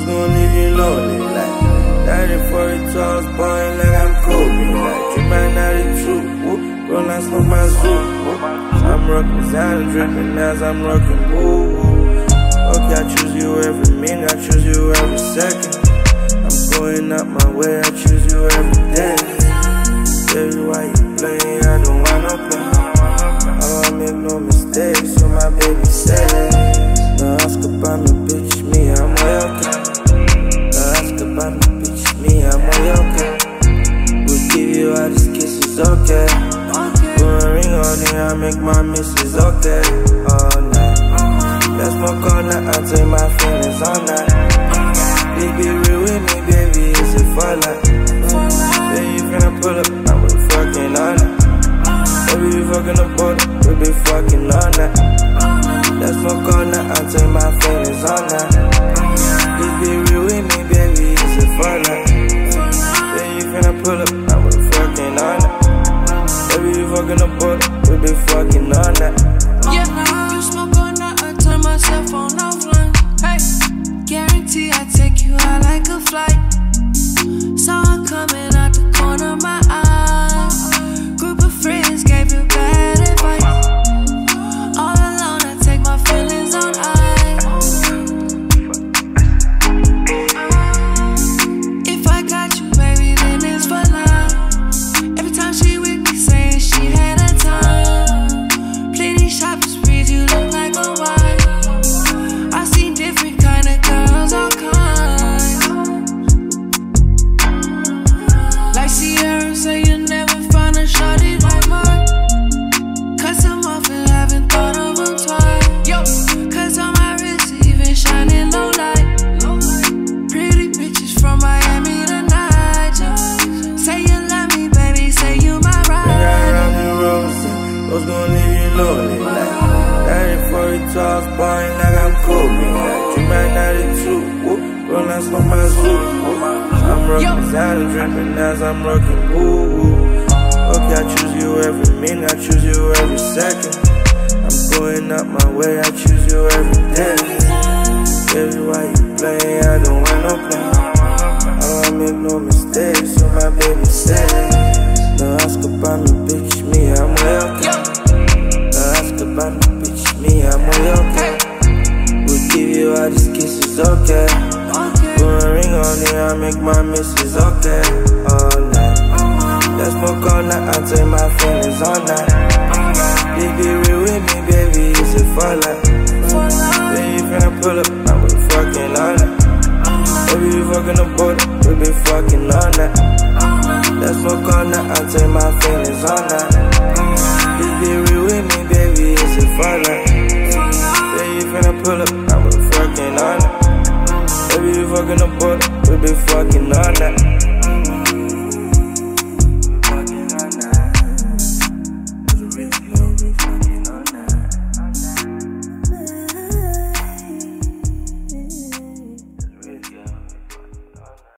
gonna leave you lonely like 30-40 tall, boy, like I'm Kobe. Like, you might not be true. Roll like smoke my zoo. I'm rockin' sound drippin' as I'm rockin' woo. Okay, I choose you every minute, I choose you every second. I'm going up my way, I choose you every day. Baby, why you playing? I don't wanna play. I don't make no mistakes, so my baby said. No ask about me, bitch, me, I'm way okay. No ask about me, bitch, me, I'm way okay. We'll give you all these kisses, okay. Put a ring on it, I make my misses, okay. All night. Let's smoke all night, I take my feelings all night. Please be real with me, baby, is it for life? Then you finna pull up, I will fucking all night. Baby, we fucking the border, we be fucking all night. Let's smoke all night, I take my feelings all night. Please be real with me, baby, is it for life? Then you finna pull up, I will fucking all night. Baby, we fucking the border, we be fucking all night. Yeah, you smoke all night, I turn my cell phone offline. Hey, guarantee I take you out like a flight. Saw her coming out the corner of my eye. Group of friends gave you bad advice. All alone, I take my feelings on ice. If I got you, baby, then it's for life. Every time she with me, saying she had a time. Plenty shopping sprees, you look like a wife. I seen different kind of girls, all kinds. Like Sierra, say you never find a shawty like mine. Cause I'm off and haven't thought of them twice. Yo, cause on my wrist, even shining low light. Pretty bitches from Miami to Niger. Say you love me, baby, say you my ride. Around the roses, what's gonna leave you lonely like 30-40 tall, sparring like I'm Kobe. Like, you might not be true. Roll like smoke my zoo. I'm rockin' sound drippin' as I'm rockin' woo. Okay, I choose you every minute, I choose you every second. I'm going up my way, I choose you every day. Baby, why you playing? I don't want no play. I don't make no mistakes, so my baby said. No ask about me, bitch, me, I'm way okay. No ask about me, bitch, me, I'm way okay. We'll give you all these kisses, okay. Put a ring on it, I make my misses, okay. All night. Let's smoke all night, I take my feelings all night. Please be real with me, baby, is it for life? Then you finna pull up, I will fucking all night. Baby, we fucking the border, we be fucking all night. Let's smoke all night, I take my feelings all night. Please be real with me, baby, is it for life? Then you finna pull up, I will fucking all night. Baby, we fucking the border, we be fucking all night.